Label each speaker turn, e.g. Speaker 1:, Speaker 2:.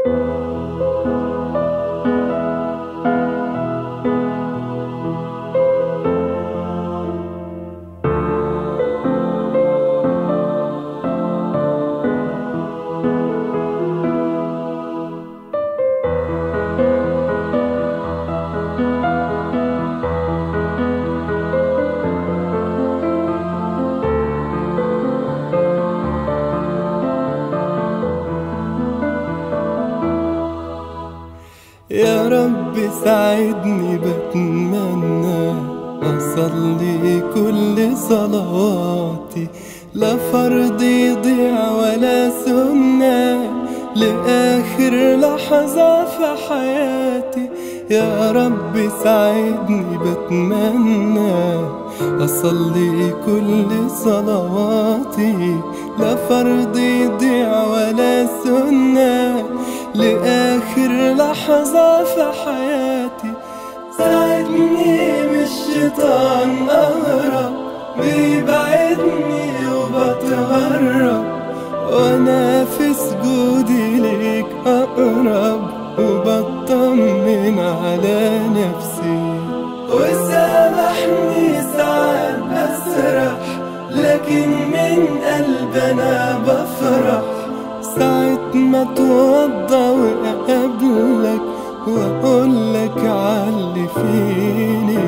Speaker 1: يا رب ساعدني، بتمنى أصلي كل صلواتي، لا فرض يضيع ولا سنة، لآخر لحظة في حياتي. يا رب ساعدني، بتمنى أصلي كل صلواتي، لا فرض يضيع ولا سنة، لآخر لحظة في حياتي. ساعدني من الشيطان أهرب، بيبعدني وبتغرب، وأنا في سجودي ليك أقرب، وبطمن على نفسي. وسامحني ساعات بسرح، لكن من قلبنا بفرح، ساعة ما اتوضى وأقابلك وأقولك عاللي فيني